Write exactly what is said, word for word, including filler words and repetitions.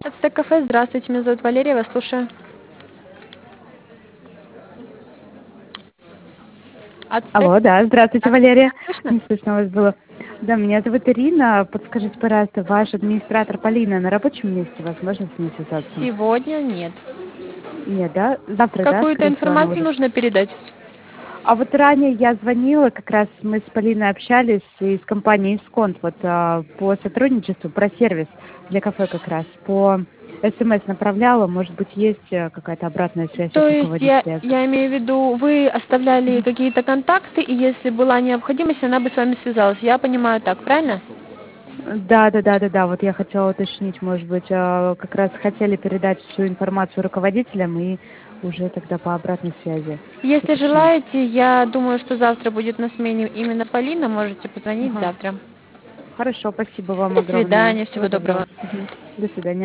Ацтек кафе, здравствуйте, меня зовут Валерия, вас слушаю. Ацтек, Алло, да, здравствуйте, да, Валерия. меня слышно? Не слышно вас было. Да, меня зовут Ирина. Подскажите, пожалуйста, ваш администратор Полина на рабочем месте? Возможно, с ней связаться? Сегодня нет. Нет, да? Завтра, да, Какую-то скорее всего, она информацию уже. нужно передать? А вот ранее я звонила, как раз мы с Полиной общались из компании «Исконт» вот а, по сотрудничеству, про сервис для кафе как раз. По СМС направляла, может быть, есть э, какая-то обратная связь То от есть я, руководителя. я имею в виду, вы оставляли какие-то контакты, и если была необходимость, она бы с вами связалась. Я понимаю так, правильно? Да, да, да, да, да. Вот я хотела уточнить, может быть, а, как раз хотели передать всю информацию руководителям и уже тогда по обратной связи Если уточнить. желаете, я думаю, что завтра будет на смене именно Полина, можете позвонить Ага. завтра. Хорошо, спасибо вам До огромное. свидания, Всего всего доброго. доброго. Мгм. До свидания.